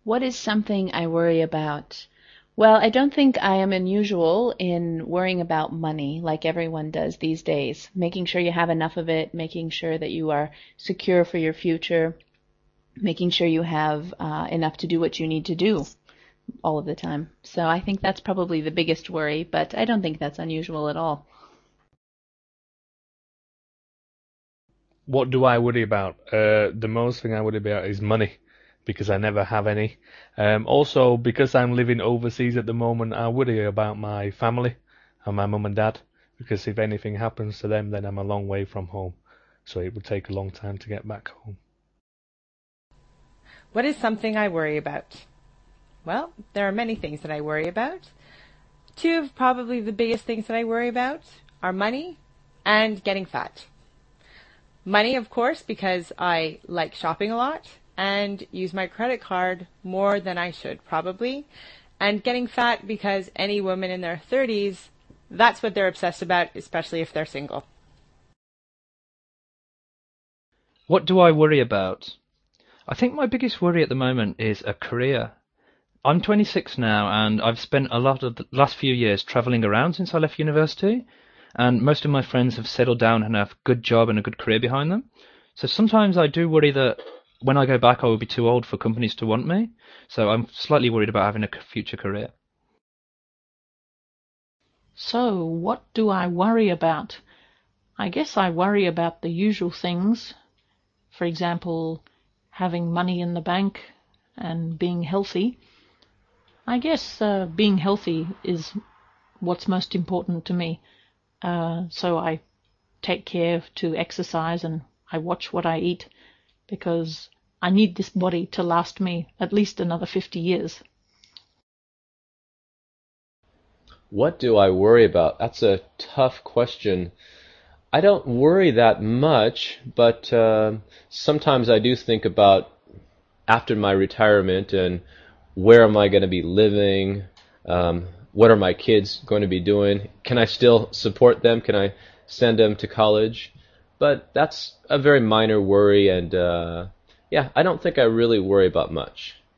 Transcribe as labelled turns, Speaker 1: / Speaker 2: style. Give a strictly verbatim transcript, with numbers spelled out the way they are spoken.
Speaker 1: What is something I worry about? Well, I don't think I am unusual in worrying about money like everyone does these days, making sure you have enough of it, making sure that you are secure for your future, making sure you have uh, enough to do what you need to do all of the time. So I think that's probably the biggest worry, but I don't think that's unusual at all.
Speaker 2: What do I worry about? Uh, the most thing I worry about is money, because I never have any. Um, also, because I'm living overseas at the moment, I worry about my family and my mum and dad, because if anything happens to them, then I'm a long way from home. So it would take a long time to get back home.
Speaker 3: What is something I worry about? Well, there are many things that I worry about. Two of probably the biggest things that I worry about are money and getting fat. Money, of course, because I like shopping a lot and use my credit card more than I should probably. And getting fat because any woman in their thirties, that's what they're obsessed about, especially if they're single.
Speaker 4: What do I worry about? I think my biggest worry at the moment is a career. I'm twenty-six now, and I've spent a lot of the last few years travelling around since I left university, and most of my friends have settled down and have a good job and a good career behind them. So sometimes I do worry that when I go back I will be too old for companies to want me, so I'm slightly worried about having a future career.
Speaker 5: So, what do I worry about? I guess I worry about the usual things. For example, having money in the bank and being healthy. I guess uh, being healthy is what's most important to me. Uh, so I take care to exercise and I watch what I eat because I need this body to last me at least another fifty years.
Speaker 6: What do I worry about? That's a tough question. I don't worry that much, but uh, sometimes I do think about after my retirement and where am I going to be living? Um, what are my kids going to be doing? Can I still support them? Can I send them to college? But that's a very minor worry, and uh, yeah, I don't think I really worry about much.